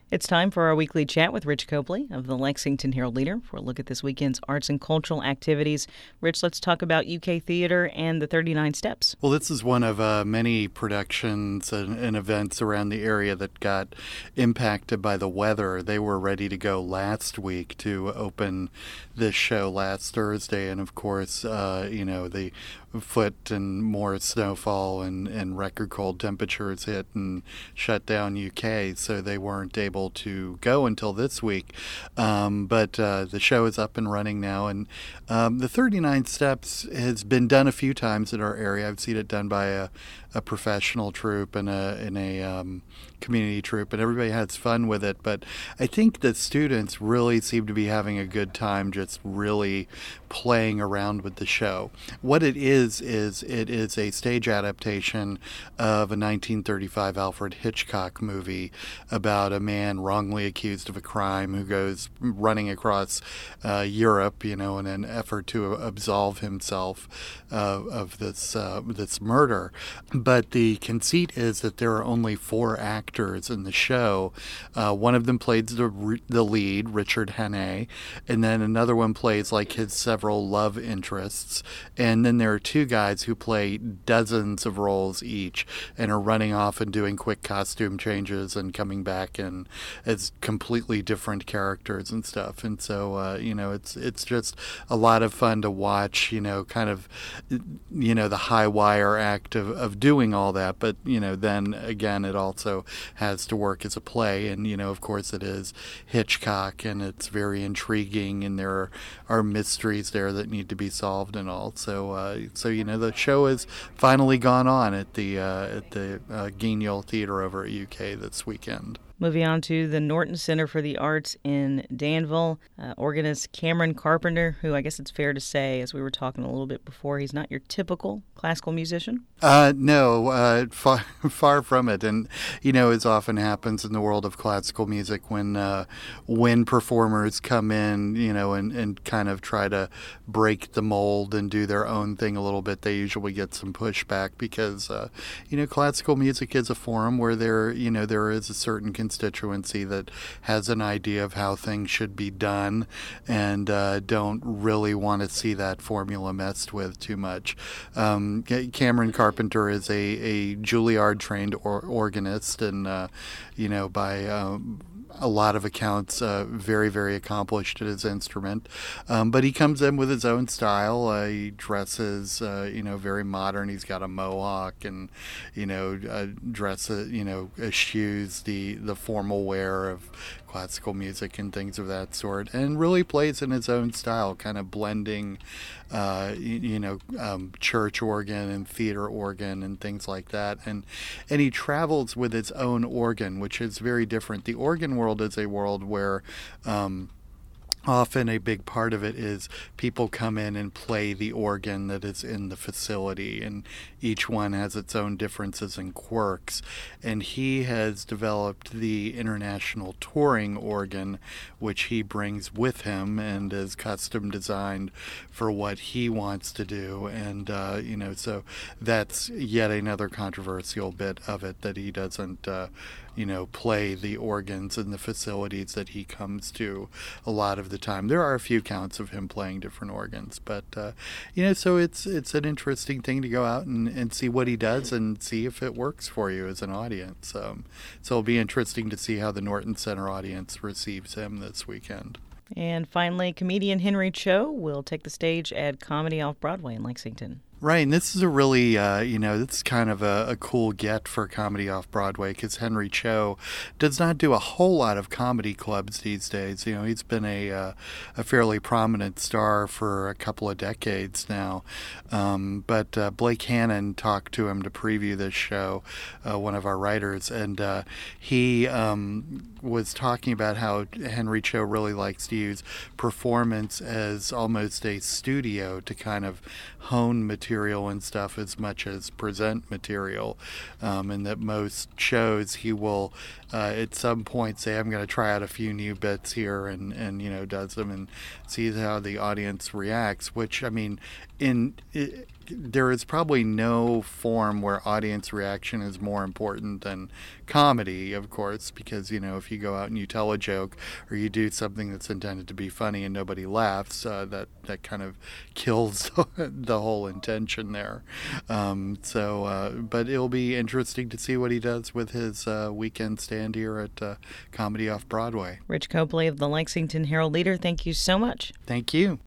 It's time for our weekly chat with Rich Copley of the Lexington Herald-Leader for a look at this weekend's arts and cultural activities. Rich, let's talk about UK Theater and the 39 Steps. Well, this is one of many productions and events around the area that got impacted by the weather. They were ready to go last week to open this show last Thursday, and of course, the foot and more snowfall and record cold temperatures hit and shut down UK, so they weren't able to go until this week. But the show is up and running now, and the 39 Steps has been done a few times in our area. I've seen it done by a professional troupe and a community troupe, and everybody has fun with it. But I think the students really seem to be having a good time just really playing around with the show. What it is it is a stage adaptation of a 1935 Alfred Hitchcock movie about a man wrongly accused of a crime who goes running across Europe, in an effort to absolve himself of this murder. But the conceit is that there are only 4 actors in the show. One of them plays the lead, Richard Hannay, and then another one plays like his several love interests. And then there are 2 guys who play dozens of roles each and are running off and doing quick costume changes and coming back in as completely different characters and stuff. And so, it's just a lot of fun to watch, the high wire act of doing all that. But, then again, it also has to work as a play. And, of course, it is Hitchcock, and it's very intriguing, and there are mysteries there that need to be solved and all. So the show has finally gone on at the Guignol Theater over at UK this weekend. Moving on to the Norton Center for the Arts in Danville, organist Cameron Carpenter, who I guess it's fair to say, as we were talking a little bit before, he's not your typical classical musician? No, far from it. And, as often happens in the world of classical music, when performers come in, and kind of try to break the mold and do their own thing a little bit, they usually get some pushback because, classical music is a forum where there is a certain constituency that has an idea of how things should be done and don't really want to see that formula messed with too much. Cameron Carpenter is a Juilliard-trained organist and, by a lot of accounts, very, very accomplished at his instrument. But he comes in with his own style. He dresses, very modern. He's got a mohawk and, dresses, eschews the formal wear of classical music and things of that sort, and really plays in his own style, kind of blending, church organ and theater organ and things like that. And he travels with his own organ, which is very different. The organ world is a world where often a big part of it is people come in and play the organ that is in the facility, and each one has its own differences and quirks. And he has developed the international touring organ, which he brings with him and is custom designed for what he wants to do. And, so that's yet another controversial bit of it, that he doesn't play the organs in the facilities that he comes to a lot of the time. There are a few counts of him playing different organs, but so it's an interesting thing to go out and see what he does and see if it works for you as an audience. So it'll be interesting to see how the Norton Center audience receives him this weekend. And finally, comedian Henry Cho will take the stage at Comedy Off-Broadway in Lexington. Right, and this is a really, this is kind of a cool get for Comedy Off-Broadway, because Henry Cho does not do a whole lot of comedy clubs these days. He's been a fairly prominent star for a couple of decades now. But Blake Hannon talked to him to preview this show, one of our writers, and he was talking about how Henry Cho really likes to use performance as almost a studio to kind of hone material and stuff as much as present material, and that most shows he will at some point say, I'm going to try out a few new bits here, and does them and sees how the audience reacts, which, I mean, there is probably no form where audience reaction is more important than comedy, of course, because, if you go out and you tell a joke or you do something that's intended to be funny and nobody laughs, that kind of kills the whole intention there. But it'll be interesting to see what he does with his weekend stand here at Comedy Off Broadway. Rich Copley of the Lexington Herald Leader, thank you so much. Thank you.